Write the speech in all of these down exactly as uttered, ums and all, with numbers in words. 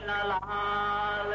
કૃષ્ણલાલ.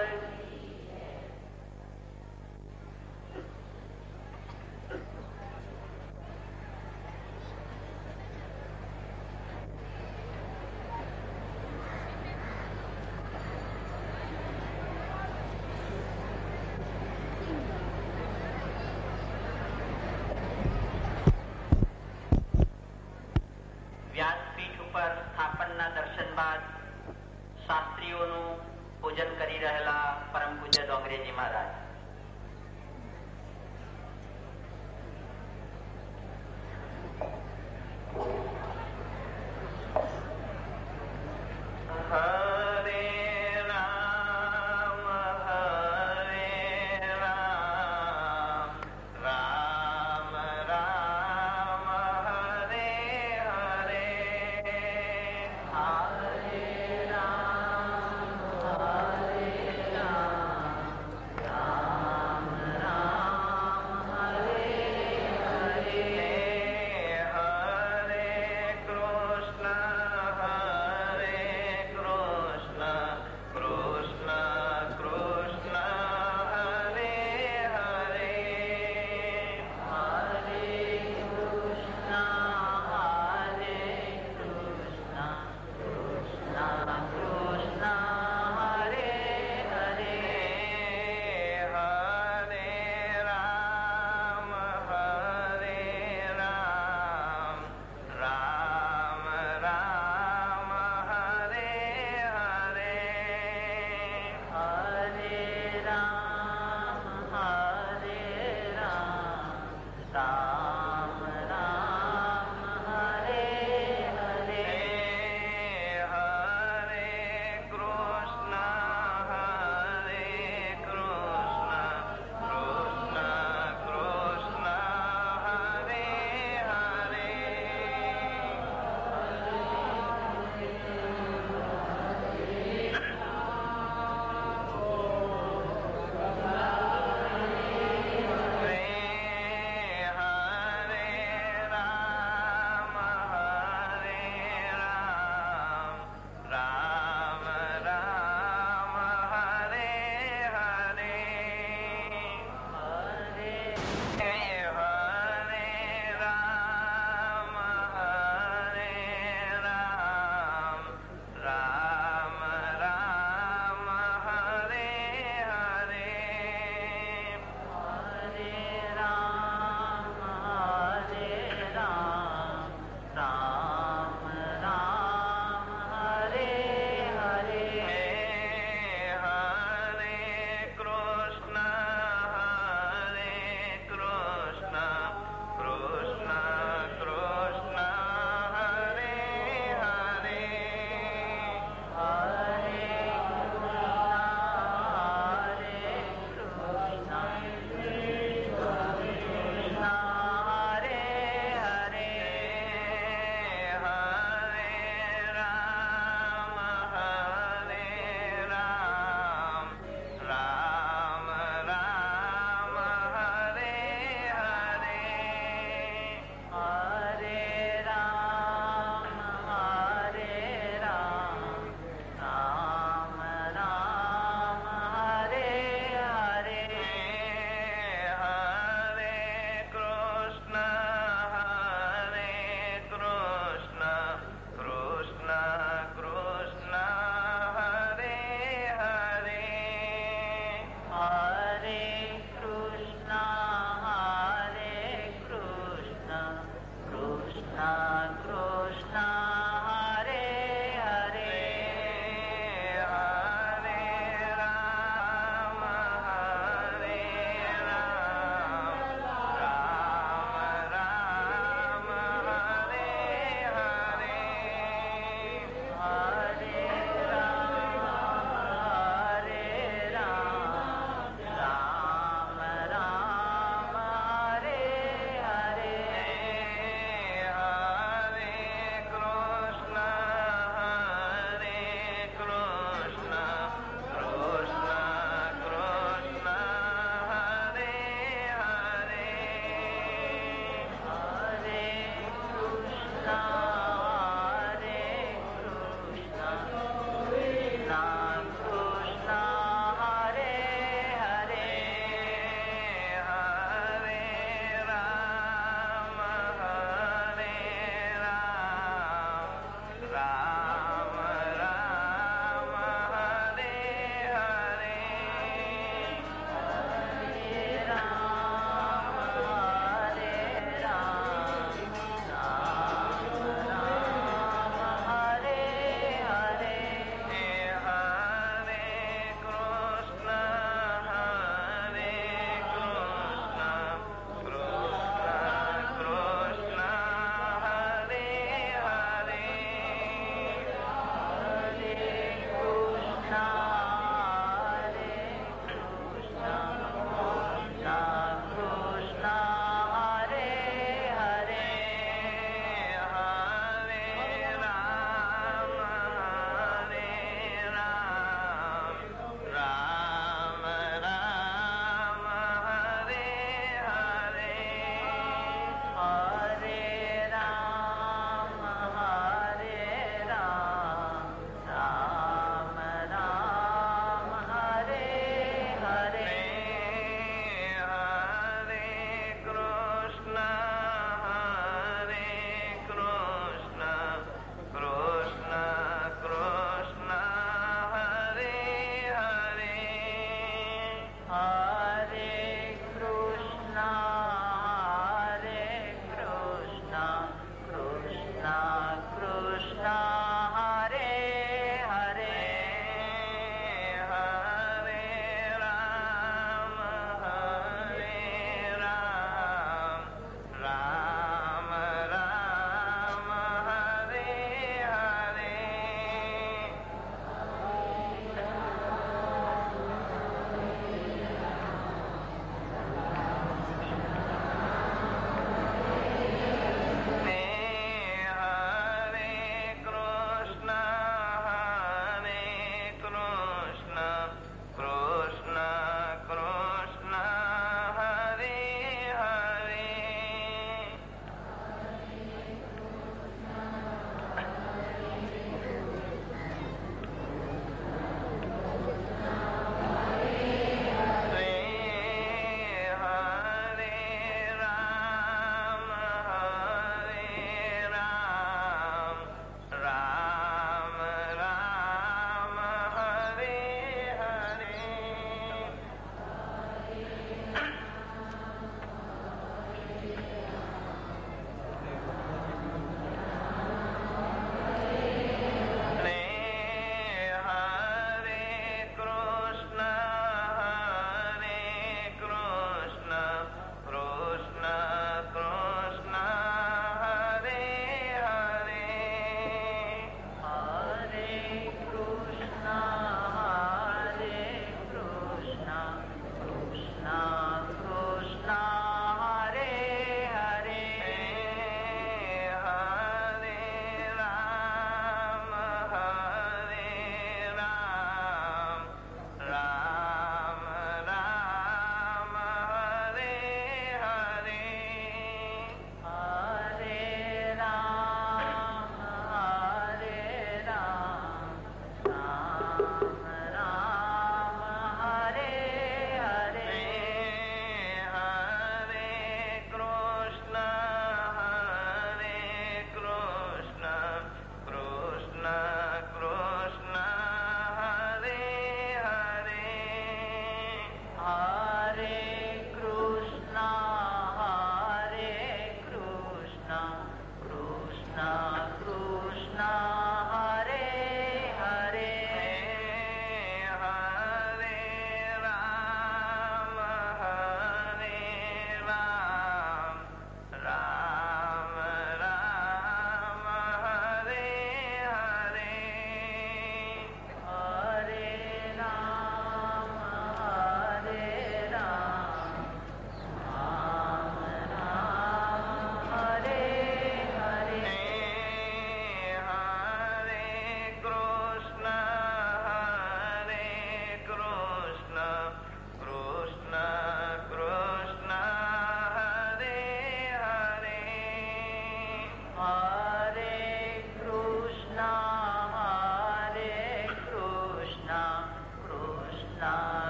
વ્યાસપીઠ ઉપર સ્થાપનના દર્શન બાદ શાસ્ત્રીઓનું પૂજન કરી રહેલા પરમ પૂજ્ય ડોંગરેજી મહારાજ. Hare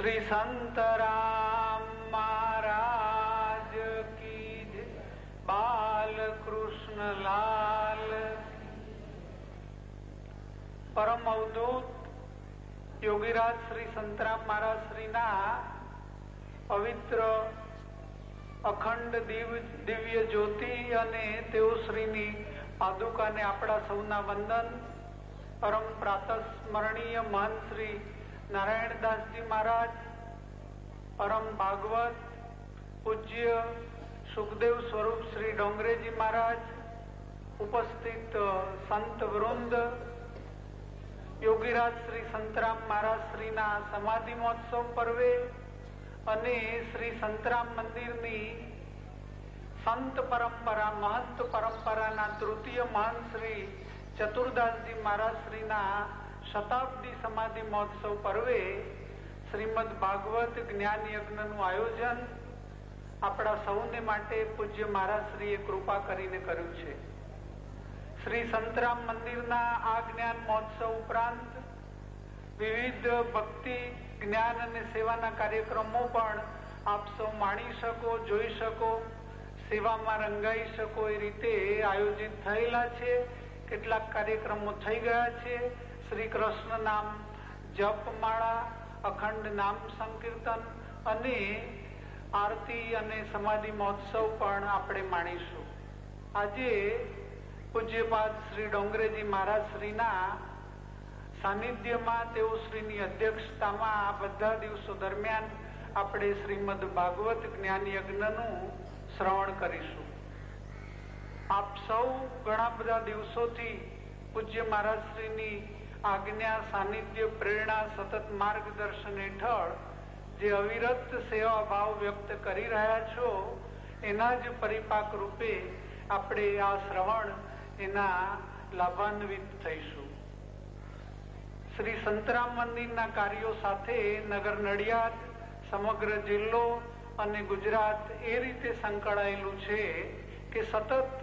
श्री संत राम महाराज की जय। बाल कृष्ण लाल। परम अवधूत योगीराज श्री संतराम महाराज श्रीना पवित्र અખંડ દિવ્ય જ્યોતિ અને તેઓ શ્રીની પાદુકાને આપણા સૌના વંદન. પરમ પ્રાતઃ સ્મરણીય મહંત શ્રી નારાયણદાસજી મહારાજ, પરમ ભાગવત પૂજ્ય સુખદેવ સ્વરૂપ શ્રી ડોંગરેજી મહારાજ, ઉપસ્થિત સંત વૃંદ, યોગીરાજ શ્રી સંતરામ મહારાજ શ્રીના સમાધિ મહોત્સવ પર્વે અને શ્રી સંતરામ મંદિરની સંત પરંપરા મહંત પરંપરાના તૃતીય મહાન શ્રી ચતુરદાસજી મહારાજ શ્રીના શતાબ્દી સમાધિ મહોત્સવ પર્વે શ્રીમદ ભાગવત જ્ઞાન યજ્ઞનું આયોજન આપણા સૌને માટે પૂજ્ય મહારાજ શ્રીએ કૃપા કરીને કર્યું છે. શ્રી સંતરામ મંદિરના આ જ્ઞાન મહોત્સવ ઉપરાંત વિવિધ ભક્તિ જ્ઞાન અને સેવાના કાર્યક્રમો પણ આપ સૌ માણી શકો, જોઈ શકો, સેવામાં રંગાઈ શકો એ રીતે આયોજિત થયેલા છે. કેટલાક કાર્યક્રમો થઈ ગયા છે. શ્રી કૃષ્ણ નામ જપમાળા, અખંડ નામ સંકીર્તન અને આરતી અને સમાધિ મહોત્સવ પણ આપણે માણીશું. આજે પૂજ્યપાદ શ્રી ડોંગરેજી મહારાજ શ્રીના સાનિધ્યમાં તેઓ શ્રીની અધ્યક્ષતામાં આ બધા દિવસો દરમિયાન આપણે શ્રીમદ ભાગવત જ્ઞાન યજ્ઞનું શ્રવણ કરીશું. આપ સૌ ઘણા બધા દિવસોથી પૂજ્ય મહારાજ શ્રીની આજ્ઞા, સાનિધ્ય, પ્રેરણા, સતત માર્ગદર્શન હેઠળ જે અવિરત સેવા ભાવ વ્યક્ત કરી રહ્યા છો એના જ પરિપાક રૂપે આપણે આ શ્રવણ એના લાભાન્વિત થઈશું. શ્રી સંતરામ મંદિરના કાર્યો સાથે નગર નડિયાદ, સમગ્ર જિલ્લો અને ગુજરાત એ રીતે સંકળાયેલું છે કે સતત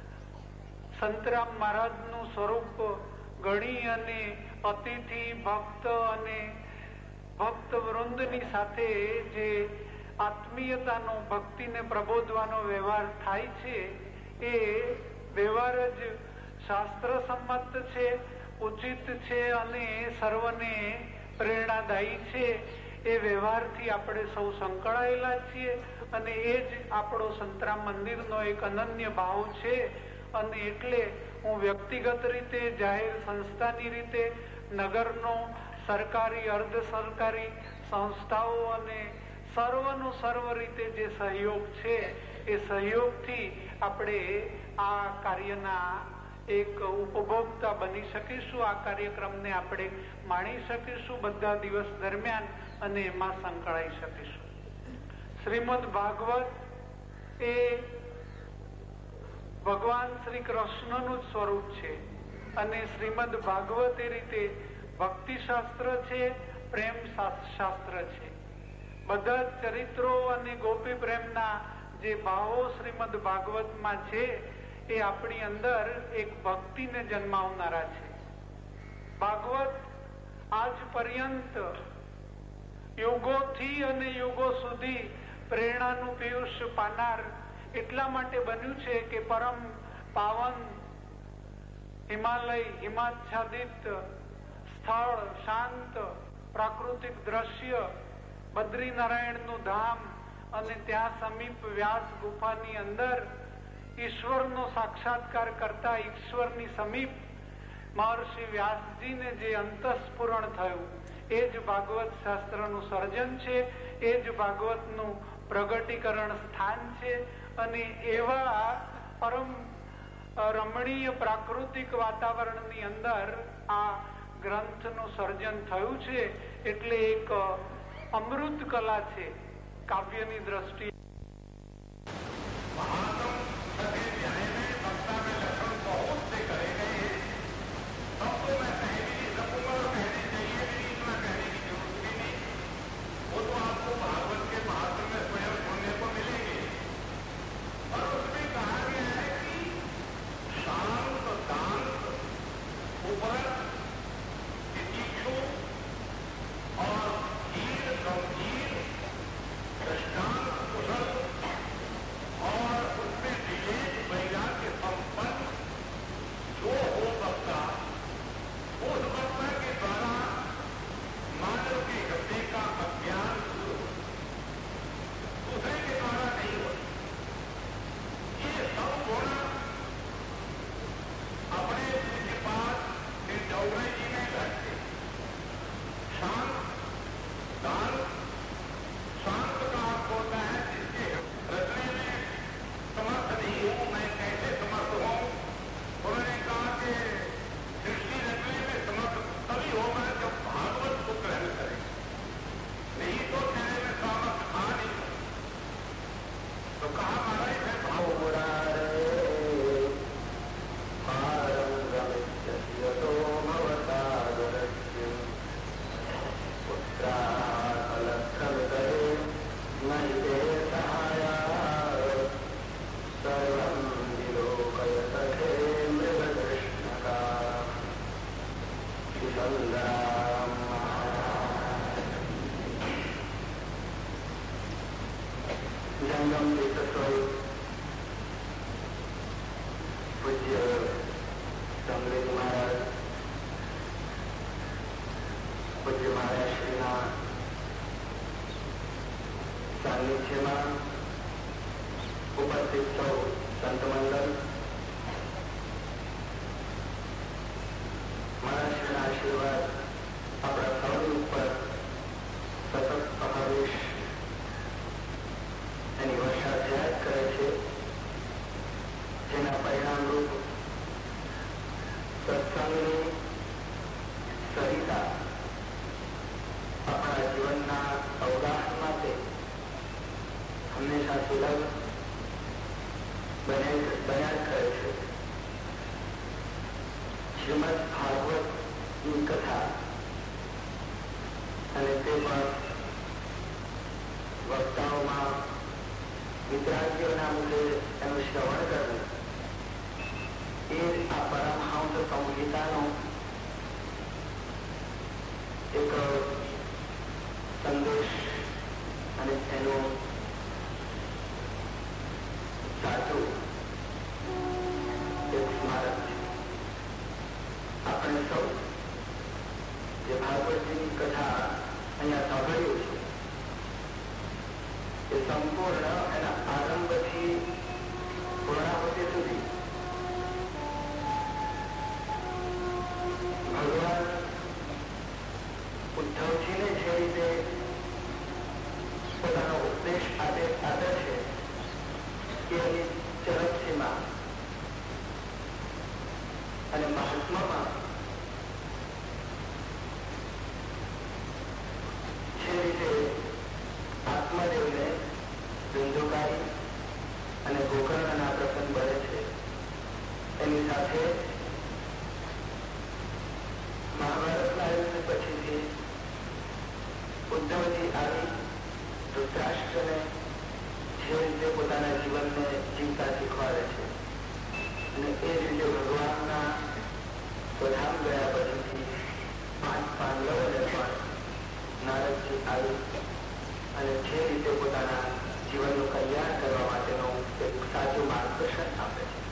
સંતરામ મહારાજનું સ્વરૂપ ગણી અને અતિથિ ભક્ત અને ભક્ત વૃંદની સાથે જે આત્મીયતાનો, ભક્તિને પ્રબોધવાનો વ્યવહાર થાય છે એ વ્યવહાર જ શાસ્ત્ર સંમત છે, ઉચિત છે અને સર્વને પ્રેરણાદાયી છે. એ વ્યવહારથી આપણે સૌ સંકળાયેલા છીએ અને એ જ આપણો સંતરામ મંદિરનો એક અનન્ય ભાવ છે. અને એટલે હું વ્યક્તિગત રીતે, જાહેર સંસ્થાની રીતે, નગરનો સરકારી, અર્ધ સરકારી સંસ્થાઓ અને સર્વનો સર્વ રીતે જે સહયોગ છે એ સહયોગથી આપણે આ કાર્યના એક ઉપભોક્તા બની શકીશું. આ કાર્યક્રમને આપણે માણી શકીશું બધા દિવસ દરમિયાન અને એમાં સંકળાઈ શકીશું. શ્રીમદ ભાગવત એ ભગવાન શ્રી કૃષ્ણનું જ સ્વરૂપ છે અને શ્રીમદ ભાગવત એ રીતે ભક્તિ શાસ્ત્ર છે, પ્રેમ શાસ્ત્ર છે. બધા ચરિત્રો અને ગોપી પ્રેમના જે ભાવો શ્રીમદ ભાગવતમાં છે એ આપણી અંદર એક ભક્તિને જન્માવનારા છે. ભાગવત આજ પર્યંત યુગોથી અને યુગો સુધી પ્રેરણાનું પિયુષ પાનાર એટલા માટે બન્યું છે કે પરમ પાવન હિમાલય, હિમાચ્છાદિત સ્થળ, શાંત પ્રાકૃતિક દ્રશ્ય, બદ્રીનારાયણનું ધામ અને ત્યાં સમીપ વ્યાસ ગુફાની અંદર ઈશ્વરનો સાક્ષાત્કાર કરતા ઈશ્વરની સમીપ મહર્ષિ વ્યાસજીને જે અંતઃસ્ફુરણ થયું એ જ ભાગવત શાસ્ત્રનું સર્જન છે, એ જ ભાગવતનું પ્રગટીકરણ સ્થાન છે. અને એવા પરમ રમણીય પ્રાકૃતિક વાતાવરણની અંદર આ ગ્રંથનું સર્જન થયું છે. એટલે એક અમૃત કલા છે કાવ્યની દ્રષ્ટિએ. और धीर गंभीर चौबे जी ने घर से शांत दान शांत का अर्थ होता है जिसके रचने में समर्थ नहीं हूं, मैं कैसे समर्थ हूं। उन्होंने कहा कि सृष्टि रचने में समर्थ तभी होगा जब भागवत को ग्रहण करें, नहीं तो तेरे में सामर्थ आ नहीं। तो कहा महाराज है भाव जंगम तीर्थस्वरूप पूज्य संग्रेज महाराज, पूज्य महाराज श्रीना सान्निध्यમાં ઉપસ્થિત સૌ સંત મંડળ, મહારાજના આશીર્વાદ આપણા સૌની ઉપર સતત અહર્નિશ એની વર્ષા થયા જ કરે છે, જેના પરિણામરૂપ સત્સંગની સરિતા આપણા જીવનના અવગાહન માટે હંમેશા સુલભ બન્યા જ કરે છે. શ્રીમદ ભાગવતની કથા અને તે પણ વક્તાઓમાં વિદ્યાર્થીઓના મુખે એનું શ્રવણ કરવું એ આ પરમહંસ સંહિતાનો એક સંદેશ અને એનું સાચું એક સ્મારક છે. આપણે સૌ જે ભાગવતજીની કથા અહીંયા સાંભળ્યું છે એ સંપૂર્ણ એના આરંભથી પૂર્ણાહુતિ સુધી ભગવાન ઉદ્ધવજીને જે રીતે પોતાનો ઉપદેશ આપે આપે છે કે એની ચરમસીમા અને મહાત્મામાં જે રીતે આત્મદેવને બિંદુકારી અને ગોકર્ણના પ્રસંગ બને છે, એની સાથે મહાભારતના યુદ્ધ પછીથી ઉદ્ધવજી આવી ધૃતરાષ્ટ્રને જે રીતે પોતાના જીવનને જીવતા શીખવાડે છે અને એ જ રીતે ભગવાનના સ્વધામ ગયા પછીથી પાંચ પાંડવોને પણ નારદજી આવી અને જે રીતે પોતાના જીવનનું કલ્યાણ કરવા માટેનું એક સાચું માર્ગદર્શન આપે છે.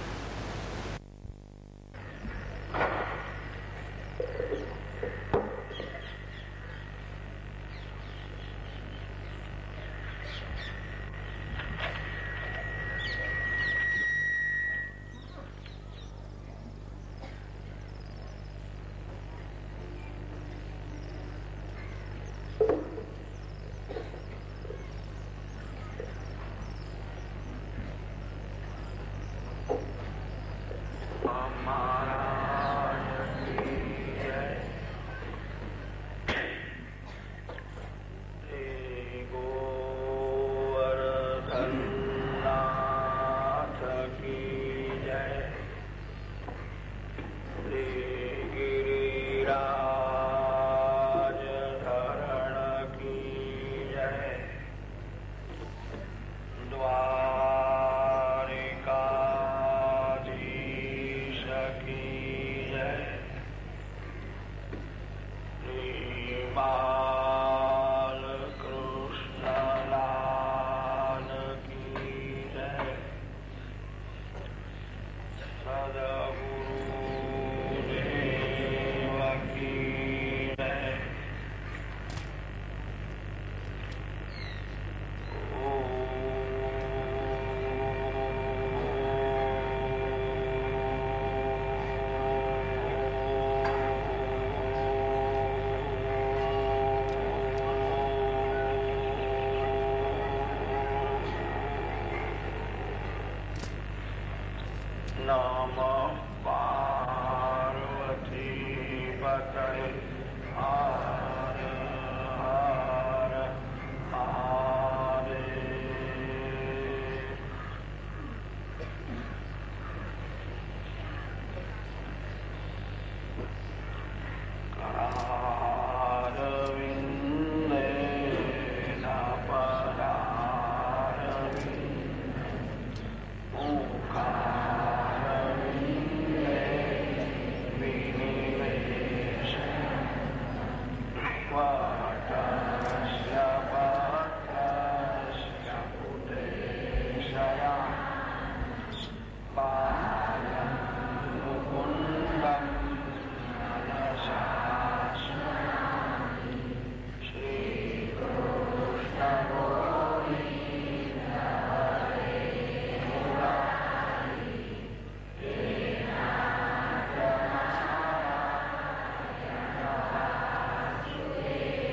Sadhguru Deva Ki Hare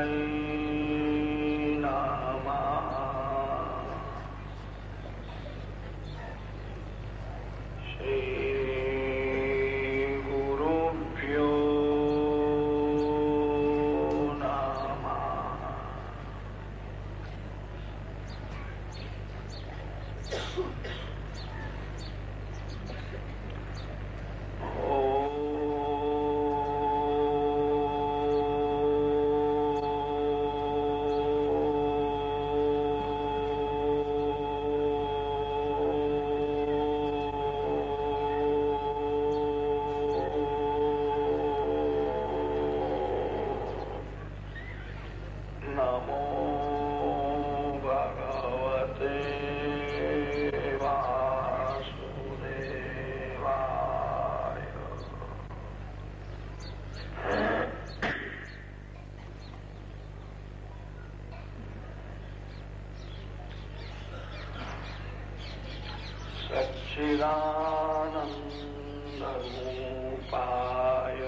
સચ્ચિદાનંદરૂપાય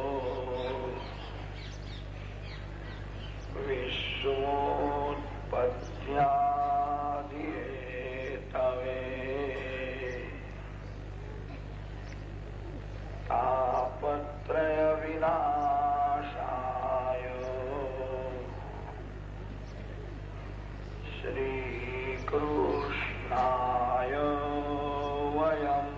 વિશ્વોત્પત્યાદિહેતવે તાપત્રય વિનાશાય Shri કૃષ્ણાય વયમ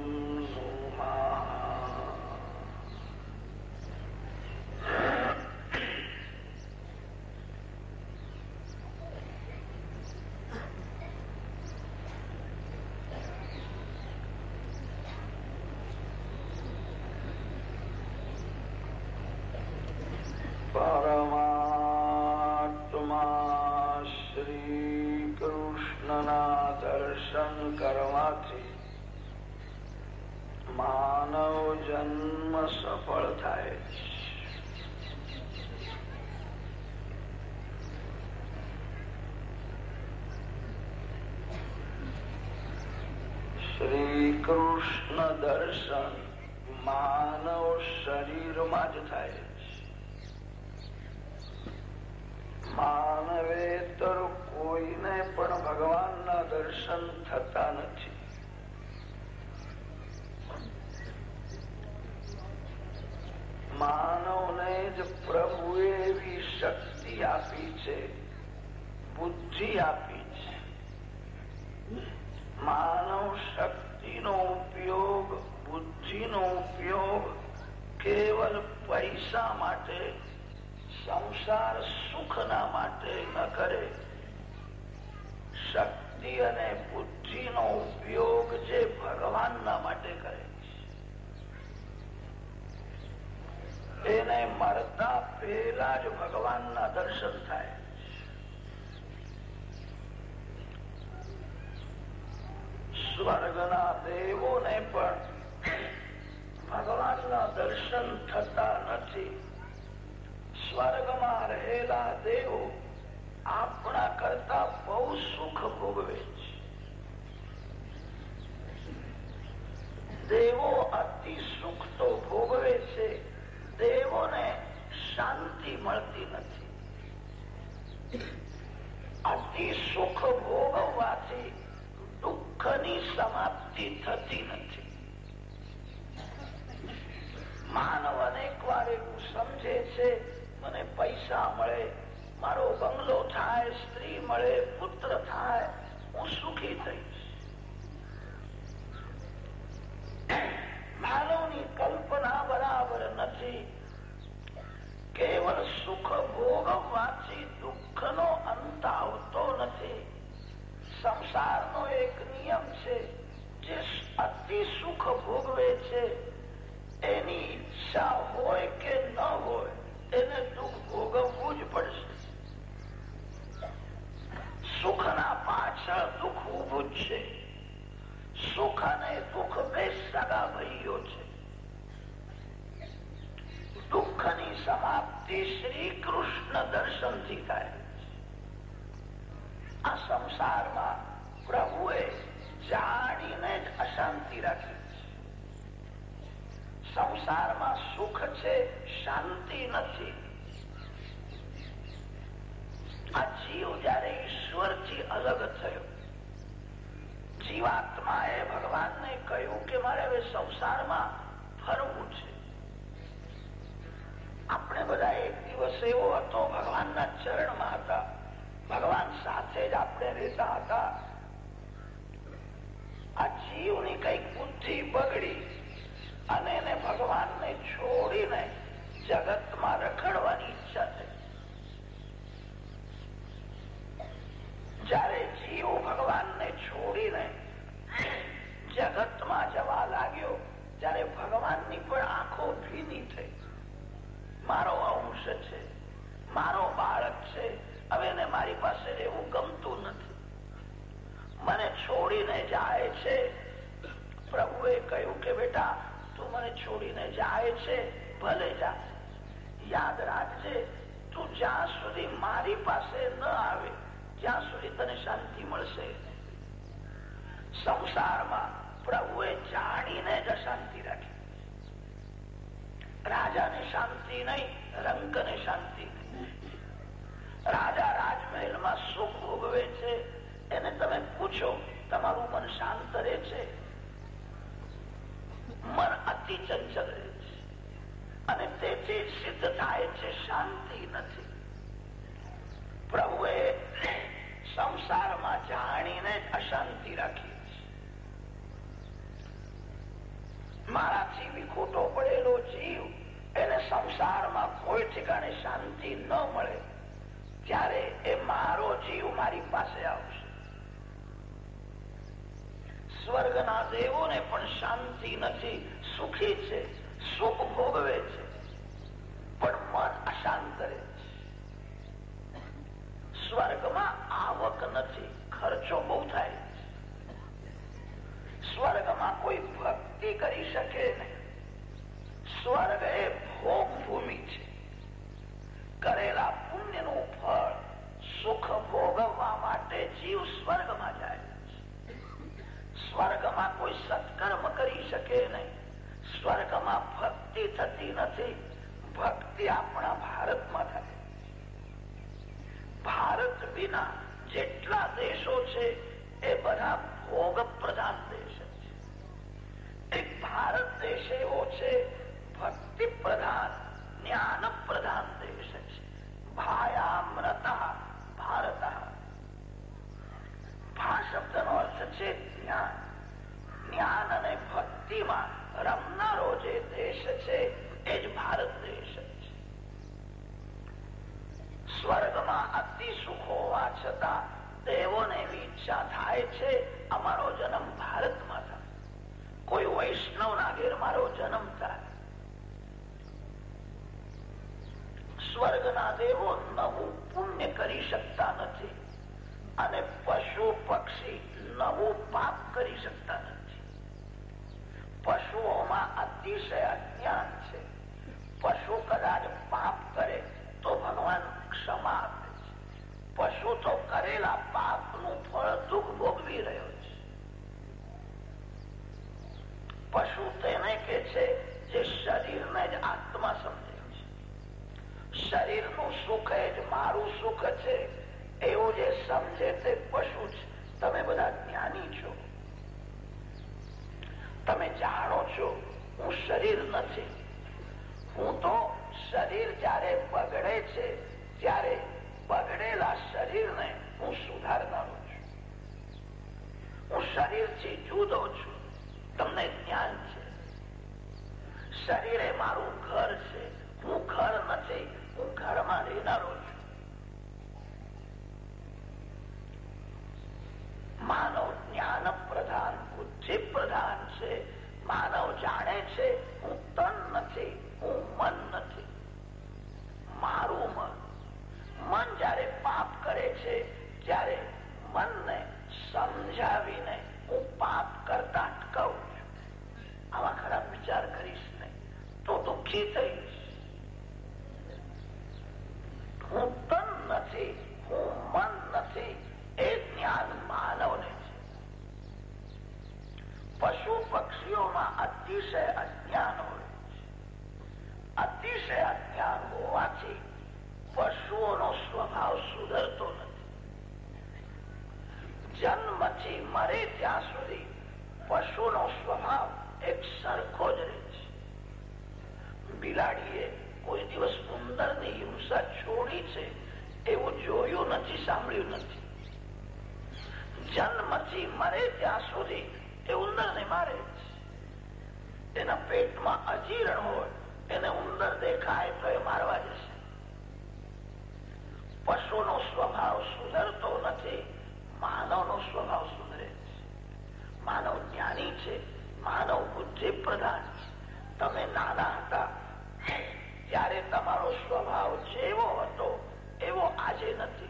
પરમાત્મા શ્રી કૃષ્ણના દર્શન કરવાથી માનવ જન્મ સફળ થાય છે. શ્રી કૃષ્ણ દર્શન માનવ શરીરમાં જ થાય છે. માનવેતર કોઈને પણ ભગવાનના દર્શન થતા નથી. માનવને જ પ્રભુએ એવી શક્તિ આપી છે, બુદ્ધિ આપી છે. માનવ શક્તિનો ઉપયોગ, બુદ્ધિનો ઉપયોગ કેવલ પૈસા માટે, સંસાર સુખના માટે ન કરે. શક્તિ અને બુદ્ધિનો ઉપયોગ જે ભગવાનના માટે કરે છે એને મરતા પહેલા જ ભગવાનના દર્શન થાય. સ્વર્ગના દેવોને પણ ભગવાનના દર્શન થતા નથી. સ્વર્ગમાં રહેલા દેવો આપણા કરતા બહુ સુખ ભોગવે છે. દેવો અતિ સુખ તો ભોગવે છે, દેવોને શાંતિ મળતી નથી. અતિ સુખ ભોગવવાથી દુઃખની સમાપ્તિ થતી નથી. માનવ અનેક વાર એવું સમજે છે, મને પૈસા મળે, મારો બંગલો થાય, સ્ત્રી મળે, પુત્ર થાય, હું સુખી થઈશ. માનવની કલ્પના બરાબર નથી. કેવળ સુખ ભોગવવાથી દુઃખનો અંત આવતો નથી. સંસારનો એક નિયમ છે, જે અતિ સુખ ભોગવે છે એની ઈચ્છા હોય કે ન હોય એને દુઃખ ભોગવવું જ પડશે. સુખના પાછળ દુઃખ ઉભું જ છે. સુખ અને દુઃખ બે સગા ભાઈઓ છે. દુઃખની સમાપ્તિ શ્રી કૃષ્ણ દર્શનથી થાય. આ સંસારમાં પ્રભુએ જાણીને જ અશાંતિ રાખી છે. સંસારમાં સુખ છે, શાંતિ નથી. જીવાત્માએ ભગવાનને કહ્યું કે મારે હવે સંસારમાં ફરવું છે. આપણે બધા એક દિવસ એવો હતો, ભગવાનના ચરણમાં હતા, ભગવાન સાથે જ આપણે રહેતા હતા. આ જીવની કઈક બુદ્ધિ બગડી અને એને ભગવાનને છોડીને જગતમાં રખડવાની ઈચ્છા થઈ. જયારે જીવ ભગવાનને છોડીને જગતમાં જવા લાગ્યો ત્યારે ભગવાનની પણ આંખો ભીની થઈ. મારો અંશ છે, મારો બાળક છે, હવે એને મારી પાસે રહેવું ગમતું નથી, મને છોડીને જાય છે. પ્રભુએ કહ્યું કે બેટા તું મને છોડીને જાય છે, ભલે જા, યાદ રાખજે તું જ્યાં સુધી મારી પાસે ન આવે ત્યાં સુધી તને શાંતિ મળશે. સંસારમાં પ્રભુએ જાણીને જ અશાંતિ રાખી. રાજાને શાંતિ નહીં, રંકને શાંતિ નહીં. રાજા રાજમહેલમાં સુખ ભોગવે છે, એને તમે પૂછો તમારું મન શાંત રહે છે? મન અતિ ચંચલ રહે છે અને તેથી સિદ્ધ થાય છે શાંતિ નથી. પ્રભુએ સંસારમાં જાણીને જ અશાંતિ રાખી. મારાથી વિખૂટો પડેલો જીવ એને સંસારમાં કોઈ ઠેકાણે શાંતિ ન મળે ત્યારે એ મારો જીવ મારી પાસે આવશે. સ્વર્ગના દેવોને પણ શાંતિ નથી, સુખી છે, સુખ ભોગવે છે, પણ મન અશાંત રહે છે. સ્વર્ગમાં આવક નથી, ખર્ચો બહુ થાય છે. સ્વર્ગમાં કોઈ ભક્તિ કરી શકે નહીં. સ્વર્ગ એ ભોગ ભૂમિ છે. કરેલા પુણ્યનું ફળ સુખ ભોગવવા માટે જીવ સ્વર્ગમાં જાય છે. સ્વર્ગમાં કોઈ સત્કર્મ કરી શકે નહીં. સ્વર્ગમાં ભક્તિ થતી નથી. ભક્તિ આપણા ભારતમાં થાય. ભારત વિના જેટલા દેશો છે એ બધા ભોગ પ્રધાન દેશ છે. એક ભારત દેશ એવો છે ભક્તિ પ્રધાન, જ્ઞાન પ્રધાન દેશ છે. ભાયામૃત ભારત. ભા શબ્દનો અર્થ છે જ્ઞાન. જ્ઞાન અને ભક્તિમાં રમનારો જે દેશ છે એ જ ભારત દેશ છે. સ્વર્ગમાં અતિ સુખ હોવા છતાં દેવોને એવી ઈચ્છા થાય છે અમારો જન્મ ભારતમાં થાય, કોઈ વૈષ્ણવના ઘેર મારો જન્મ થાય. સ્વર્ગના દેવો નવું પુણ્ય કરી શકતા નથી અને પશુ પક્ષી નવું પાપ કરી શકતા નથી. પશુઓમાં અતિશય અજ્ઞાન છે. પશુ કદાચ પાપ કરે તો ભગવાન ક્ષમા આપે છે. પશુ તો કરેલા પાપનું ફળ દુઃખ ભોગવી રહ્યો છે. પશુ તેને કે છે જે શરીરને જ આત્મા સમજે છે. શરીરનું સુખ એ જ મારું સુખ છે એવું જે સમજે તે પશુ છે. તમે બધા જ્ઞાની છો, તમે જાણો છો હું શરીર નથી. હું તો શરીર જયારે બગડે છે ત્યારે બગડેલા શરીરને હું સુધારનારો છું. હું શરીરથી જુદો છું. તમને જ્ઞાન છે. શરીર એ મારું ઘર છે. હું ઘર નથી, હું ઘરમાં રહેનારો છું. માનવ જ્ઞાન પ્રધાન, બુદ્ધિ પ્રધાન છે. માનવ જાણે છે હું તન નથી, હું મન નથી. મારું મન મન જયારે પાપ કરે છે ત્યારે મનને સમજાવીને હું પાપ કરતા અટકાવું છું. આવા ખરાબ વિચાર કરીશ નહીં તો દુઃખી થઈશ. હું તન નથી, હું મન નથી, એ જ્ઞાન માનવને છે. પશુ પક્ષીઓમાં અતિશય અજ્ઞાન હોય છે. અતિશય અજ્ઞાન હોવાથી પશુઓનો સ્વભાવ સુધરતો નથી. જન્મથી મરે ત્યાં સુધી પછી મરે ત્યાં સુધી એ ઉંદરને મારે છે. એના પેટમાં અજીર્ણ હોય એને ઉંદર દેખાય તો એ મારવા જશે. પશુનો સ્વભાવ સુધરતો નથી, માનવનો સ્વભાવ સુધરે છે. માનવ જ્ઞાની છે, માનવ બુદ્ધિ પ્રધાન છે. તમે નાના હતા ત્યારે તમારો સ્વભાવ જેવો હતો એવો આજે નથી.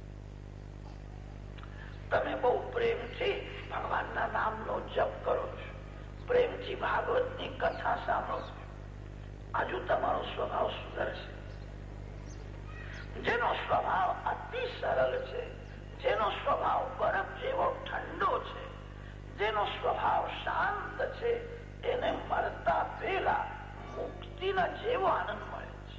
તમે બહુ પ્રેમથી ભગવાનના નામનો જપ કરો છો, પ્રેમથી ભાગવતની કથા સાંભળો છો, આજુ તમારો સ્વભાવ સુધરશે. જેનો સ્વભાવ અતિ સરળ છે, જેનો સ્વભાવ બરફ જેવો ઠંડો છે, જેનો સ્વભાવ શાંત છે, એને મરતા પહેલા મુક્તિના જેવો આનંદ મળે છે.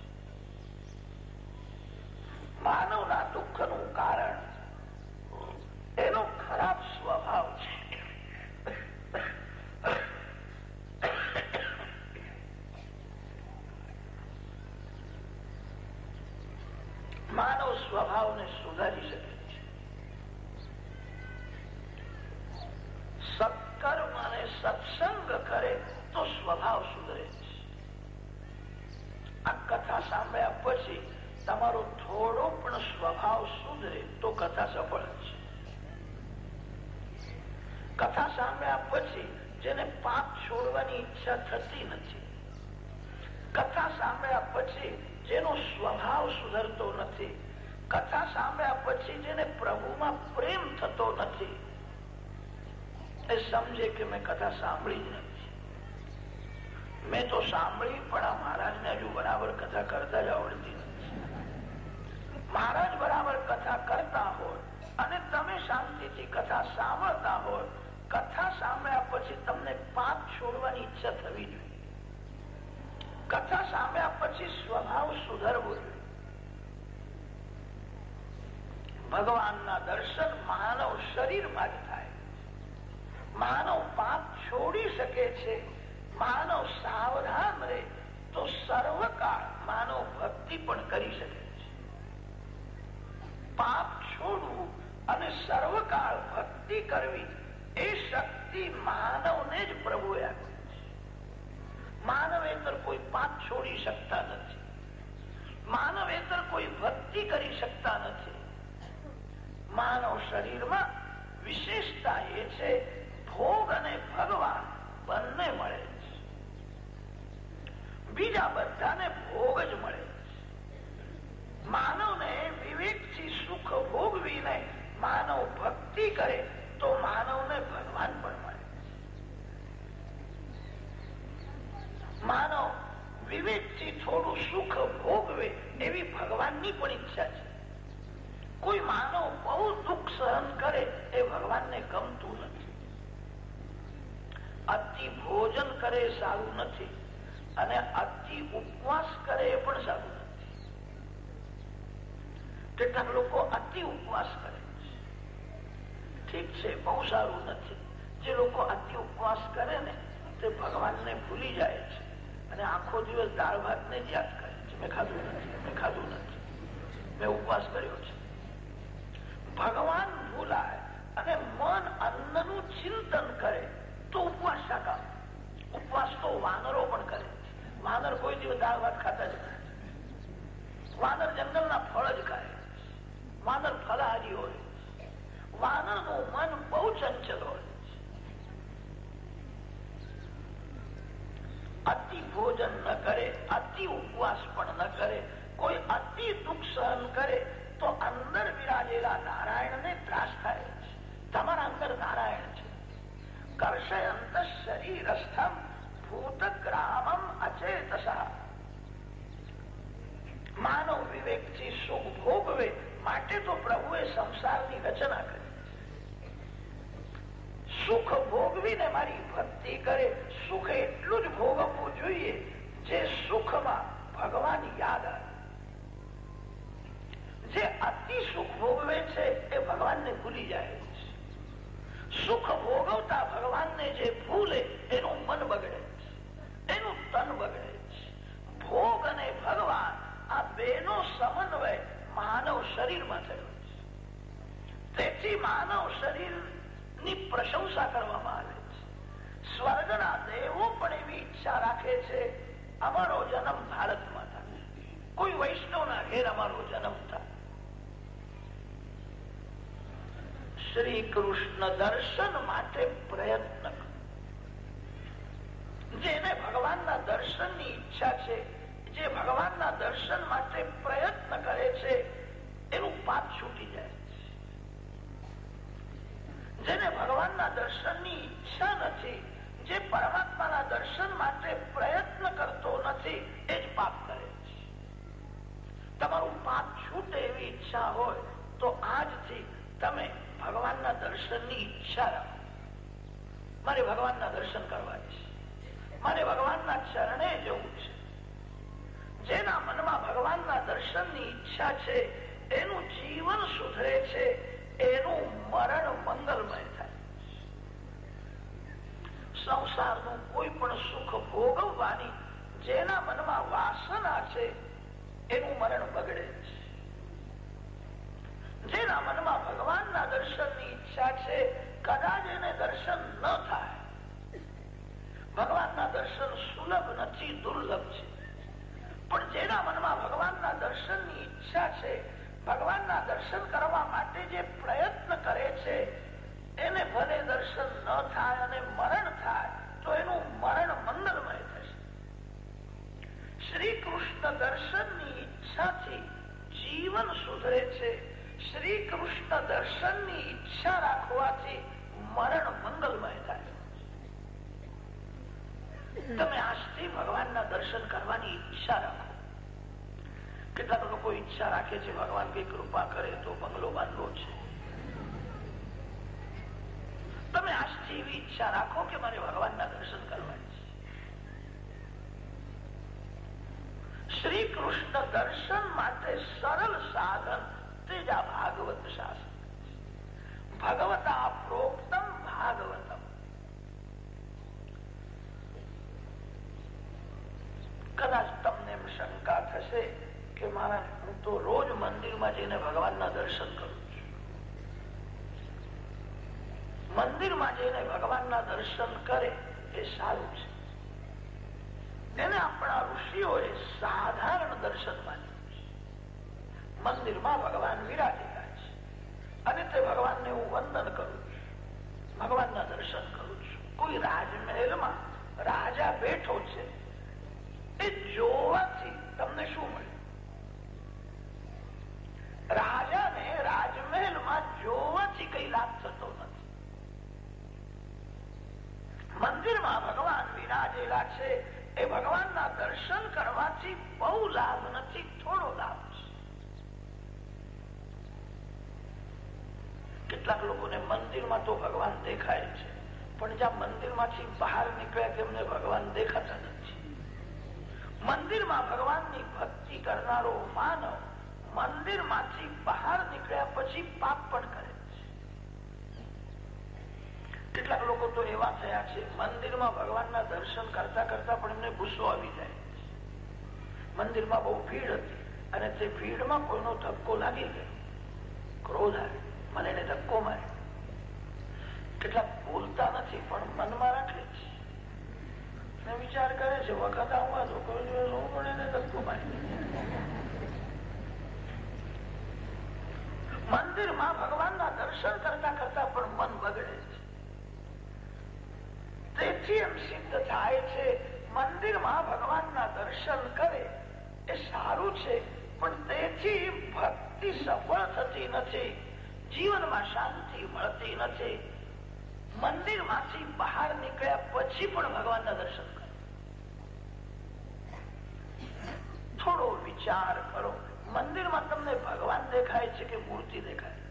માનવના દુઃખનું કારણ એનો ખરાબ સ્વભાવ છે. માનવ સ્વભાવને સુધારી શકે છે. સત્કર્મ અને સત્સંગ કરે તો સ્વભાવ સુધરે છે. આ કથા સાંભળ્યા પછી તમારો થોડો પણ સ્વભાવ સુધરે તો કથા સફળ છે. કથા સાંભળ્યા પછી જેને પાપ છોડવાની ઈચ્છા થતી નથી, કથા સાંભળ્યા પછી જેનો સ્વભાવ સુધરતો નથી, કથા સાંભળ્યા પછી જેને પ્રભુમાં પ્રેમ થતો નથી, એ સમજે કે મેં કથા સાંભળી જ નથી. મેં તો સાંભળી પણ આ મહારાજને હજુ બરાબર કથા કરતા જ આવડતી નથી. મહારાજ બરાબર કથા કરતા હોય અને તમે શાંતિથી કથા સાંભળતા હોય, કથા સાંભળ્યા પછી તમને પાપ છોડવાની ઈચ્છા થવી જોઈએ. કથા સાંભળ્યા પછી સ્વભાવ સુધરવો જોઈએ. ભગવાનના દર્શન માનવ શરીરમાં જ થાય. માનવ પાપ છોડી શકે છે. માનવ સાવધાન રહે તો સર્વકાળ માનવ ભક્તિ પણ કરી શકે છે. પાપ છોડવું અને સર્વકાળ ભક્તિ કરવી એ શક્તિ માનવને જ પ્રભુએ આપી છે. માનવેતર કોઈ પાપ છોડી શકતા નથી, માનવેતર કોઈ ભક્તિ કરી શકતા નથી. માનવ શરીરમાં વિશેષતા એ છે ભોગ અને ભગવાન બંને મળે છે. બીજા બધાને ભોગ જ મળે છે. માનવને વિવેકથી સુખ ભોગવીને માનવ ભક્તિ કરે તો માનવને ભગવાન પણ મળે. માનવ વિવેકથી થોડું સુખ ભોગવે એવી ભગવાનની પણ ઈચ્છા છે. કોઈ માનવ બહુ દુઃખ સહન કરે એ ભગવાનને ગમતું નથી. અતિ ભોજન કરે એ સારું નથી અને અતિ ઉપવાસ કરે એ પણ સારું નથી. કેટલાક લોકો અતિ ઉપવાસ કરે છે, ઠીક છે, બહુ સારું નથી. જે લોકો અતિ ઉપવાસ કરે ને તે ભગવાનને ભૂલી જાય છે અને આખો દિવસ દાળ ભાત ને જ યાદ કરે છે. મેં ખાધું નથી, મેં ખાધું નથી, મેં ઉપવાસ કર્યો છે. ભગવાન ભૂલાય અને મન અન્નનું ચિંતન કરે તો ઉપવાસ શાકા. ઉપવાસ તો વાનરો પણ કરે છે. વાનર કોઈ દિવસ દાળ ભાત ખાતા જ નથી. વાનર જંગલના ફળ જ ખાય. વાનર ફલાહારી હોય. વાનરનું મન બહુ ચંચલ હોય. અતિ ભોજન ન કરે, અતિ ઉપવાસ પણ ન કરે, કોઈ અતિ દુઃખ સહન કરે તો અંદર વિરાજેલા નારાયણને ત્રાસ થાય છે. તમારા અંદર નારાયણ છે. કર્ષયંત શરીરસ્થમ ભૂતગ્રામમ અચેતસા. માનવ વિવેકથી સુખ ભોગવે માટે તો પ્રભુએ સંસારની રચના કરી. સુખ ભોગવીને મારી ભક્તિ કરે. સુખ એટલું જ ભોગવવું જોઈએ જે સુખમાં ભગવાન યાદ આવે. જે અતિ સુખ ભોગવે છે એ ભગવાનને ભૂલી જાય છે. સુખ ભોગવતા ભગવાનને જે ભૂલે એનું મન બગડે છે, એનું તન બગડે છે. ભોગ અને ભગવાન આ બેનો સમન્વય માનવ શરીરમાં થયો છે. તેથી માનવ શરીર એની પ્રશંસા કરવામાં આવે છે. સ્વર્ગના દેવો પણ એવી ઈચ્છા રાખે છે અમારો જન્મ ભારતમાં થાય, કોઈ વૈષ્ણવના ઘેર અમારો જન્મ થાય. શ્રી કૃષ્ણ દર્શન માટે પ્રયત્ન કરો. જેને ભગવાનના દર્શનની ઈચ્છા છે, જે ભગવાનના દર્શન માટે પ્રયત્ન કરે છે, એનું પાપ છૂટી જાય છે. જેને ભગવાનના દર્શનની ઈચ્છા નથી, જે પરમાત્માના દર્શન માટે પ્રયત્ન કરતો નથી, એ જ પાપ કરે છે. તમારું પાપ છૂટે એવી ઈચ્છા હોય તો આજથી તમે ભગવાનના દર્શનની ઈચ્છા રાખો. મારે ભગવાનના દર્શન કરવા છે, મારે ભગવાનના ચરણે જવું છે. જેના મનમાં ભગવાનના દર્શનની ઈચ્છા છે એનું જીવન સુધરે છે, એનું મરણ મંગલમય થાય. સંસારનું કોઈ પણ સુખ ભોગવવાની જેના મનમાં વાસના છે એનું મરણ બગડે છે. જેના મનમાં ભગવાનના દર્શનની ઈચ્છા છે, કદાચ એને દર્શન ન થાય. ભગવાનના દર્શન સુલભ નથી, દુર્લભ છે. પણ જેના મનમાં ભગવાનના દર્શનની ઈચ્છા છે, ભગવાનના દર્શન કરવા માટે જે પ્રયત્ન કરે છે, એને ભલે દર્શન ન થાય અને મરણ થાય તો એનું મરણ મંગલમય થશે. શ્રી કૃષ્ણ દર્શનની ઈચ્છાથી જીવન સુધરે છે. શ્રી કૃષ્ણ દર્શનની ઈચ્છા રાખવાથી મરણ મંગલમય થાય. તમે આજથી ભગવાનના દર્શન કરવાની ઈચ્છા રાખો. કેટલાક લોકો ઈચ્છા રાખે છે ભગવાન કઈ કૃપા કરે તો બંગલો બાંધવો છે. તમે આજથી એવી ઈચ્છા રાખો કે મારે ભગવાનના દર્શન કરવા છે. શ્રી કૃષ્ણ દર્શન માટે સરળ સાધન તેજા ભાગવત શાસ્ત્ર. ભગવતા પ્રોક્તમ ભાગવતમ. કદાચ તમને એમ શંકા થશે કે મારા હું તો રોજ મંદિરમાં જઈને ભગવાનના દર્શન કરું છું. મંદિરમાં જઈને ભગવાનના દર્શન કરે એ સારું છે. એને આપણા ઋષિઓએ સાધારણ દર્શન માન્યું છે. મંદિરમાં ભગવાન વિરાજેલા છે અને તે ભગવાનને હું વંદન કરું છું, ભગવાનના દર્શન કરું છું. કોઈ રાજમહેલમાં રાજા બેઠો છે, એ જોવાથી તમને શું મળે? રાજાને રાજમહેલમાં જોવાથી કઈ લાભ થતો નથી. મંદિરમાં ભગવાન વિરાજેલા છે, એ ભગવાનના દર્શન કરવાથી બહુ લાભ નથી, થોડો લાભ છે. કેટલાક લોકોને મંદિરમાં તો ભગવાન દેખાય છે, પણ જ્યાં મંદિરમાંથી બહાર નીકળ્યા તેમને ભગવાન દેખાતા નથી. મંદિરમાં ભગવાનની ભક્તિ કરનારો માનવ મંદિરમાંથી બહાર નીકળ્યા પછી પાપ પણ કરે છે. કેટલાક લોકો તો એવા થયા છે, મંદિરમાં ભગવાનના દર્શન કરતા કરતા પણ એમને ગુસ્સો આવી જાય. મંદિરમાં બહુ ભીડ હતી અને તે ભીડમાં કોઈનો ધક્કો લાગી ગયો, ક્રોધ આવે, મને એને ધક્કો માર્યો. કેટલાક બોલતા નથી પણ મનમાં રાખે છે, વિચાર કરે છે વખત આવવા તો કોઈ દિવસ હું પણ એને ધક્કો મારી. મંદિરમાં ભગવાનના દર્શન કરતા કરતા પણ મન બગડે છે. તેથી એમ સિદ્ધ થાય છે મંદિરમાં ભગવાનના દર્શન કરે એ સારું છે, પણ તેથી ભક્તિ સફળ થતી નથી, જીવનમાં શાંતિ મળતી નથી. મંદિરમાંથી બહાર નીકળ્યા પછી પણ ભગવાનના દર્શન કરો. થોડો વિચાર કરો, મંદિરમાં તમને ભગવાન દેખાય છે કે મૂર્તિ દેખાય?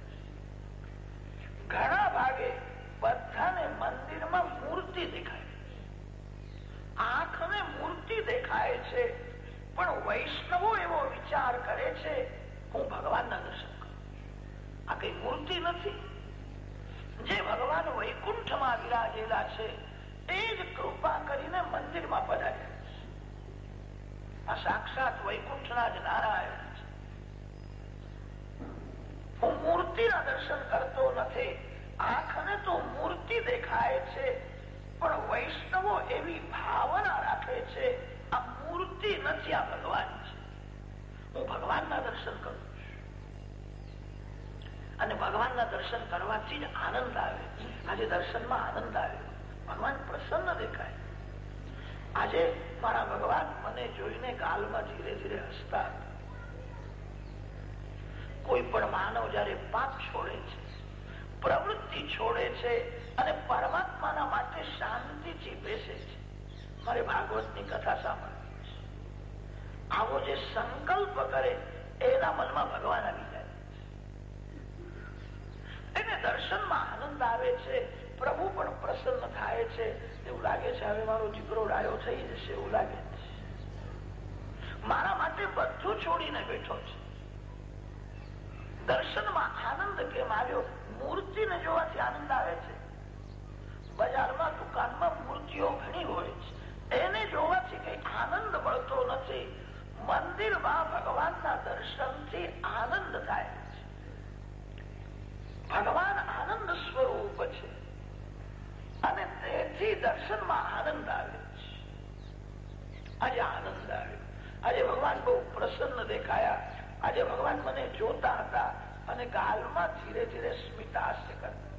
ઘણા ભાગે બધાને મંદિરમાં મૂર્તિ દેખાય, આંખને મૂર્તિ દેખાય છે, પણ વૈષ્ણવો એવો વિચાર કરે છે હું ભગવાનના દર્શન કરું. આ કઈ મૂર્તિ નથી. જે ભગવાન વૈકુંઠમાં વિરાજેલા છે એ જ કૃપા કરીને મંદિરમાં પધાર્યા છે. આ સાક્ષાત વૈકુંઠના જ નારાયણ છે. હું મૂર્તિના દર્શન કરતો નથી, આંખને તો મૂર્તિ દેખાય છે, પણ વૈષ્ણવો એવી ભાવના રાખે છે આ મૂર્તિ નથી, આ ભગવાન છે. હું ભગવાનના દર્શન કરું છું અને ભગવાનના દર્શન કરવાથી જ આનંદ આવે. આજે દર્શનમાં આનંદ આવ્યો, ભગવાન પ્રસન્ન દેખાય. આજે મારા ભગવાન મને જોઈને ગાલમાં ધીરે ધીરે હસતા હતા. કોઈ પણ માનવ જયારે પાપ છોડે છે, પ્રવૃત્તિ છોડે છે અને પરમાત્માના માટે શાંતિથી બેસે છે. મારે ભાગવતની કથા સાંભળવી છે. આવો જે સંકલ્પ કરે એના મનમાં ભગવાન આવી જાય. એને દર્શનમાં આનંદ આવે છે, પ્રભુ પણ પ્રસન્ન થાય છે. એવું લાગે છે હવે મારો દીકરો ડાયો થઈ જશે, એવું લાગે છે. મારા માટે બધું છોડીને બેઠો છે. દર્શનમાં આનંદ કેમ આવ્યો? મૂર્તિને જોવાથી આનંદ આવે છે. બજારમાં દુકાનમાં મૂર્તિઓ ઘણી હોય છે, એને જોવાથી કઈ આનંદ મળતો નથી. મંદિરમાં ભગવાનના દર્શનથી આનંદ થાય છે. ભગવાન આનંદ સ્વરૂપ છે અને તેથી દર્શનમાં આનંદ આવે છે. આજે આનંદ આવ્યો. આજે ભગવાન બહુ પ્રસન્ન દેખાયા. આજે ભગવાન મને જોતા હતા અને ગાલમાં ધીરે ધીરે સ્મિતાસ્ય કરતા.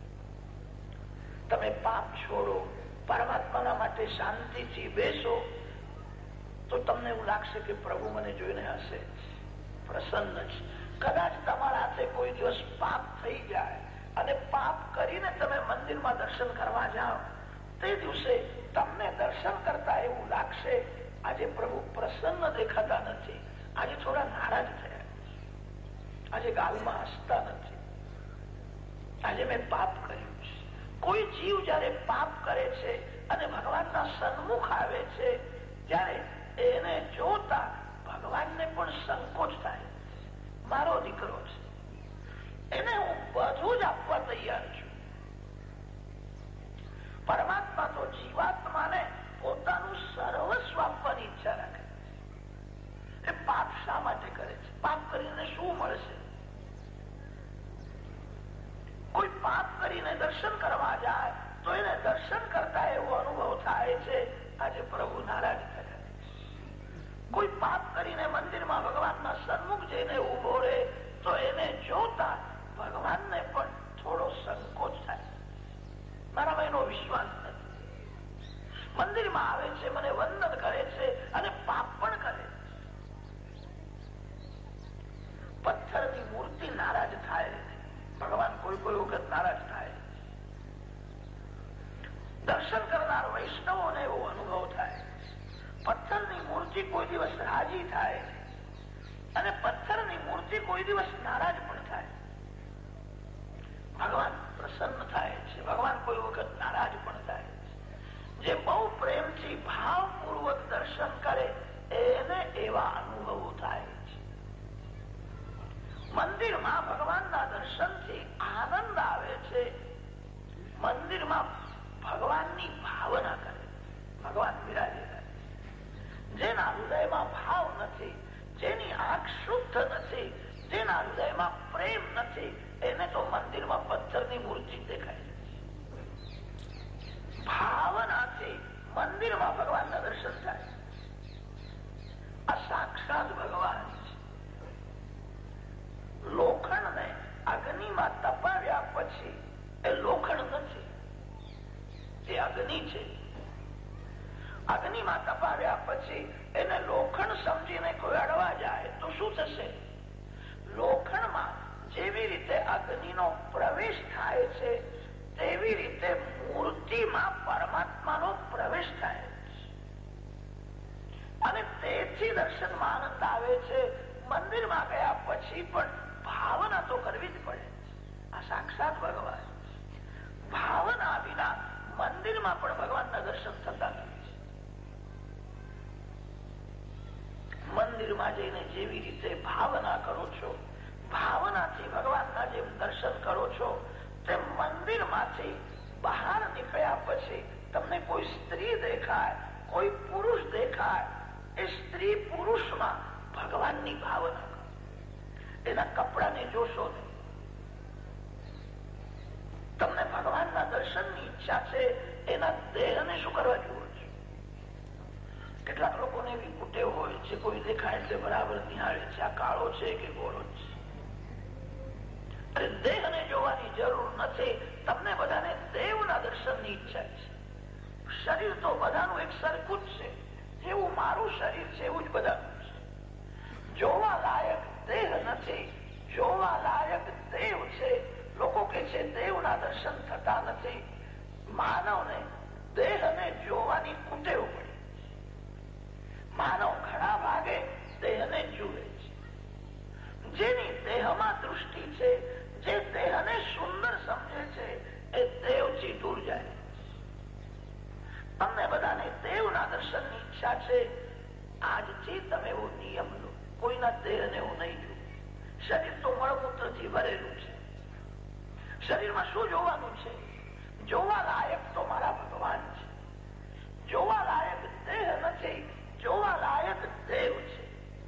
તમે પાપ છોડો, પરમાત્માના માટે શાંતિથી બેસો, તો તમને એવું લાગશે કે પ્રભુ મને જોઈને હસે, પ્રસન્ન છે. કદાચ તમારા હાથે કોઈ દિવસ પાપ થઈ જાય અને પાપ કરીને તમે મંદિરમાં દર્શન કરવા જાઓ, તે દિવસે તમને દર્શન કરતા એવું લાગશે આજે પ્રભુ પ્રસન્ન દેખાતા નથી, આજે થોડા નારાજ થયા, આજે ગાલમાં હસતા નથી, આજે મેં પાપ કર્યું છે. કોઈ જીવ જયારે પાપ કરે છે અને ભગવાનના સન્મુખ આવે છે, ત્યારે એને જોતા ભગવાનને પણ સંકોચ થાય. મારો દીકરો છે, એને હું બધું જ આપવા તૈયાર છું. પરમાત્મા તો જીવાત્માને પોતાનું સર્વસ્વ આપવાની ઈચ્છા રાખે. એ પાપ શા માટે કરે છે? પાપ કરીને શું મળશે? કોઈ પાપ કરીને દર્શન કરવા જાય તો એને દર્શન કરતા એવો અનુભવ થાય છે આજે પ્રભુ નારાજ થયા. કોઈ પાપ કરીને મંદિરમાં ભગવાનના સન્મુખ જઈને ઉભો રહે તો એને જોતા ભગવાનને પણ થોડો સંકોચ થાય. મારામાં એનો વિશ્વાસ નથી. મંદિરમાં આવે છે, મને વંદન કરે છે અને પાપ પણ કરે છે. પથ્થરની મૂર્તિ નારાજ થાય, ભગવાન કોઈ કોઈ વખત નારાજ થાય. દર્શન કરનાર વૈષ્ણવોને એવો અનુભવ થાય. પથ્થરની મૂર્તિ કોઈ દિવસ રાજી થાય અને પથ્થરની મૂર્તિ કોઈ દિવસ નારાજ પણ થાય. ભગવાન પ્રસન્ન થાય છે, ભગવાન કોઈ વખત નારાજ પણ થાય છે. જે બહુ પ્રેમથી ભાવપૂર્વક દર્શન કરે એને એવા અનુભવો થાય છે. મંદિરમાં ભગવાનના દર્શનથી આનંદ આવે છે. મંદિરમાં ભગવાનની ભાવના કરે, ભગવાન બિરાજે. જેના હૃદયમાં ભાવ નથી, જેની આંખ શુદ્ધ નથી, જેના હૃદયમાં પ્રેમ નથી, એને તો મંદિરમાં પથ્થરની મૂર્તિ દેખાય. ભાવનાથી મંદિરમાં ભગવાનના દર્શન થાય. આ સાક્ષાત ભગવાન છે. લોખંડને અગ્નિમાં તપાવ્યા પછી એ લોખંડ નથી, એ અગ્નિ છે. અગ્નિમાં તપાવ્યા પછી એને લોખંડ સમજીને કોઈ અડવા જાય તો શું થશે? લોખંડમાં જેવી રીતે અગ્નિનો પ્રવેશ થાય છે તેવી રીતે મૂર્તિમાં પરમાત્માનો પ્રવેશ થાય છે અને તેથી દર્શનમાં આનંદ આવે છે. મંદિરમાં ગયા પછી પણ ભાવના તો કરવી જ પડે. આ સાક્ષાત ભગવાન. ભાવના વિના મંદિરમાં પણ ભગવાનના દર્શન થતા નથી. મંદિરમાં જઈને જેવી રીતે ભાવના કરો છો, ભાવનાથી ભગવાનના જેમ દર્શન કરો છો, તેમ મંદિરમાંથી બહાર નીકળ્યા પછી તમને કોઈ સ્ત્રી દેખાય, કોઈ પુરુષ દેખાય, એ સ્ત્રી પુરુષમાં ભગવાનની ભાવના કરો. એના કપડાને જોશો નહીં, ભગવાનના દર્શનની ઈચ્છા છે, એના દેહને શું કરવા જુઓ છો? કેટલાક લોકોને એવી કુટેવ હોય છે, કોઈ દેખાય એટલે બરાબર નિહાળે છે, આ કાળો છે કે ગોળો છે. અરે દેહને જોવાની જરૂર નથી. તમને બધાને દેવના દર્શનની ઈચ્છા છે. શરીર તો બધાનું એક સરખું જ છે. જેવું મારું શરીર છે એવું જ બધાનું છે. જોવા લાયક દેહ નથી, જોવા લાયક દેવ છે. લોકો કે છે દેવના દર્શન થતા નથી. માનવને દેહને જોવાની કુટેવ પડી. માનવ ઘણા ભાગે દેહને જુએ છે. જેની દેહમાં દૃષ્ટિ છે, જે દેહને સુંદર સમજે છે, એ દેવથી દૂર જાય. તમને બધાને દેવના દર્શનની ઈચ્છા છે. આજથી તમે એવો નિયમ લો, કોઈના દેહને હું નહીં જોઉં. શરીર તો મળમૂત્રથી ભરેલું છે. શરીરમાં શું જોવાનું છે? જોવા લાયક તો મારા ભગવાન છે. જોવા લાયક દેહ નથી, જોવા લાયક દેવ છે.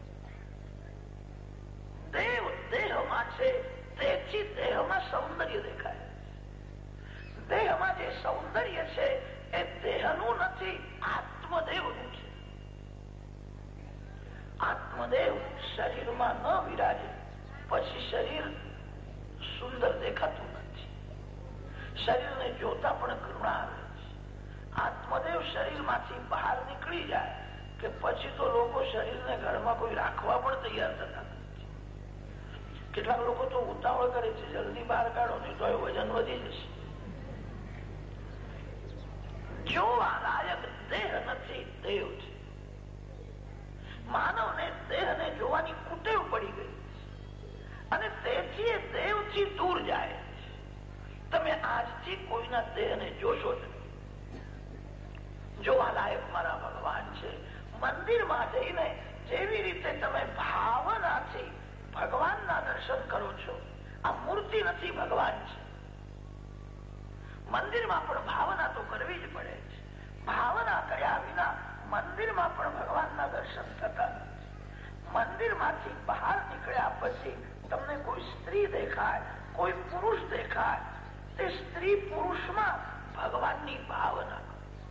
દેવ દેહમાં છે, તેથી દેહમાં સૌંદર્ય દેખાય. દેહમાં જે સૌંદર્ય છે એ દેહનું નથી, આત્મદેવનું છે. આત્મદેવ શરીરમાં ન વિરાજે પછી શરીર સુંદર દેખાતું નથી. શરીરને જોતા પણ ઘૃણા આવે છે. આત્મદેવ શરીરમાંથી બહાર નીકળી જાય કે પછી તો લોકો શરીરને ઘરમાં કોઈ રાખવા પણ તૈયાર થતા નથી. કેટલાક લોકો તો ઉતાવળ કરે છે, જલ્દી બહાર કાઢો નહીં તો વજન વધી જશે. જોવા લાયક દેહ નથી, દેવ છે. માનવને દેહને જોવાની કુટેવ પડી ગઈ અને તેથી એ દેવથી દૂર જાય. તમે આજથી કોઈના દેહને જોશો નહીં. જોવા લાયક મારા ભગવાન છે. મંદિરમાં જઈને જેવી રીતે તમે ભાવનાથી ભગવાનના દર્શન કરો છો, આ મૂર્તિ નથી, ભગવાન છે. મંદિરમાં પણ ભાવના તો કરવી જ પડે છે. ભાવના કર્યા વિના મંદિરમાં પણ ભગવાનના દર્શન થતા નથી. મંદિરમાંથી બહાર નીકળ્યા પછી તમને કોઈ સ્ત્રી દેખાય, કોઈ પુરુષ દેખાય, તે સ્ત્રી પુરુષમાં ભગવાનની ભાવના.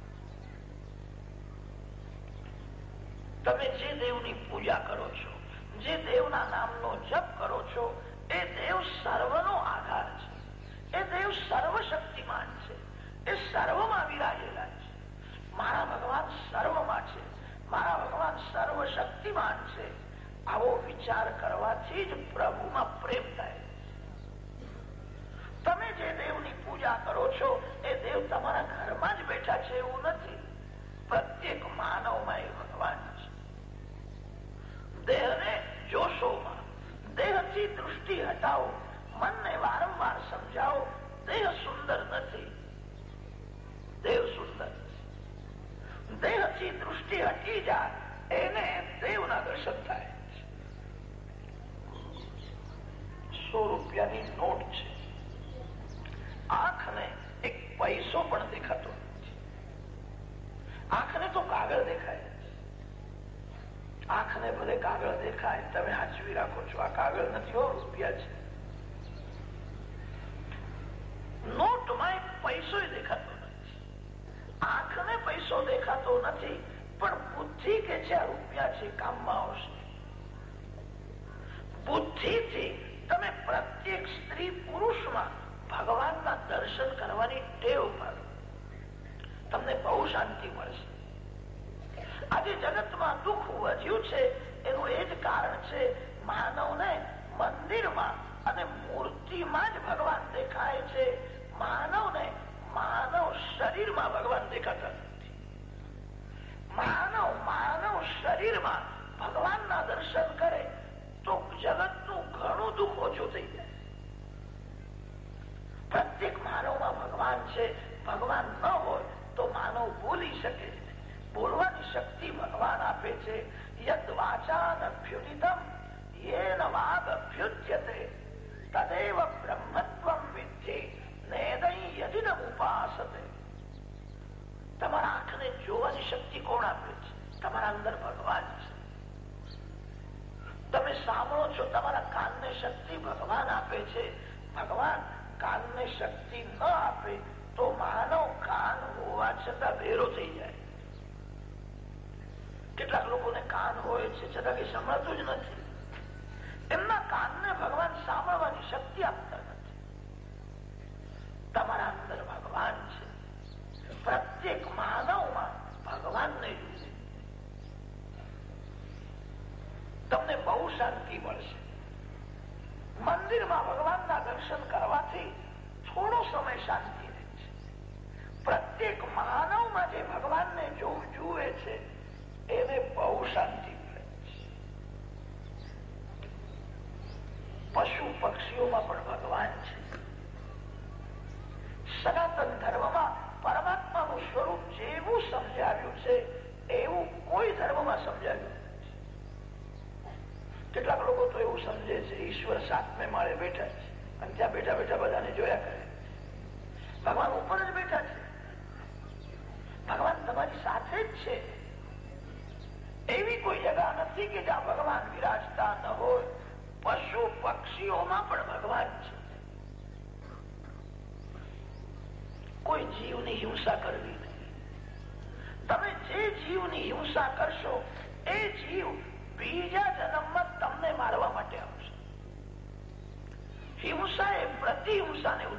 તમે જે દેવની પૂજા કરો છો, જે દેવના નામનો જપ કરો છો, એ દેવ સર્વનો આધાર છે. એ દેવ સર્વશક્તિમાન છે. એ સર્વમાં વિરાજેલા છે. મારા ભગવાન સર્વમાં છે. મારા ભગવાન સર્વશક્તિમાન છે. આવો વિચાર કરવાથી જ પ્રભુમાં પ્રેમ થાય. તમે જે દેવની પૂજા કરો છો એ દેવ તમારા ઘરમાં જ બેઠા છે એવું નથી. પ્રત્યેક માનવમાં એ ભગવાન છે. દેહને જોશોમાં, દેહથી દૃષ્ટિ હટાવો. મનને વારંવાર સમજાવો, દેહ સુંદર નથી, દેવ સુંદર છે. દેહથી દૃષ્ટિ હટી જાય એને દેવના દર્શન થાય. સો રૂપિયાની નોટ છે. આંખને એક પૈસો પણ દેખાતો નથી. આંખને તો કાગળ દેખાય. આંખને ભલે કાગળ દેખાય, તમે હાચવી રાખો છો, આ કાગળ નથી, હો રૂપિયા છે. નોટમાં એક પૈસો દેખાતો નથી. આંખને પૈસો દેખાતો નથી, પણ બુદ્ધિ કે છે આ રૂપિયા છે, કામમાં આવશે. બુદ્ધિથી તમે પ્રત્યેક સ્ત્રી પુરુષમાં ભગવાનના દર્શન કરવાની ટેવ પાડો. તમને બહુ શાંતિ મળશે. આજે જગતમાં દુઃખ વધ્યું છે એનું એ જ કારણ છે, માનવને મંદિરમાં અને મૂર્તિમાં જ ભગવાન દેખાય છે. માનવને માનવ શરીરમાં ભગવાન દેખાતા નથી. માનવ માનવ શરીરમાં ભગવાનના દર્શન કરે તો જગતનું ઘણું દુઃખ ઓછું થઈ જાય. પ્રત્યેક માનવમાં ભગવાન છે. ભગવાન ન હોય તો માનવ બોલી શકે. બોલવાની શક્તિ ભગવાન આપે છે. યદ વાચાનભ્યુદિતમ યેન વાગભ્યુચ્યતે તદેવ બ્રહ્મત્વમ વિદ્ધિ નેદૈ યદિદમ ઉપાસતે. તમારા આંખને જોવાની શક્તિ કોણ આપે છે? તમારા અંદર ભગવાન છે. તમે સાંભળો છો, તમારા કાનને શક્તિ ભગવાન આપે છે. ભગવાન કાનને શક્તિ ન આપે તો માનવ કાન હોવા છતાં બેરો થઈ જાય. કેટલાક લોકોને કાન હોય છે છતાં કઈ સંભળાતું જ નથી. એમના કાનને ભગવાન સાંભળવાની શક્તિ આપતા નથી. તમારા અંદર ભગવાન છે. પ્રત્યેક માનવમાં ભગવાનને જુએ. તમને બહુ શાંતિ મળશે. મંદિરમાં ભગવાનના દર્શન કરવાથી થોડો સમય શાંતિ રહે છે. પ્રત્યેક માનવમાં જે ભગવાનને જુએ છે એને બહુ શાંતિ મળે છે. પશુ પક્ષીઓમાં પણ ભગવાન છે. સનાતન ધર્મમાં પરમાત્માનું સ્વરૂપ જેવું સમજાવ્યું છે એવું કોઈ ધર્મમાં સમજાવ્યું નથી. કેટલાક લોકો તો એવું સમજે છે ઈશ્વર સાતમે માળે બેઠા છે અને ત્યાં બેઠા બેઠા બધાને જોયા કરે. ભગવાન ઉપર જ બેઠા છે. ભગવાન તમારી સાથે જ છે. એવી કોઈ જગા નથી કે જ્યાં ભગવાન વિરાજતા ન હોય. પશુ પક્ષીઓમાં પણ ભગવાન છે. કોઈ જીવની હિંસા કરવી નહીં. તમે જે જીવની હિંસા કરશો એ જીવ બીજા જન્મમાં તમને મારવા માટે આવશે. હિંસા એ પ્રતિહિંસાને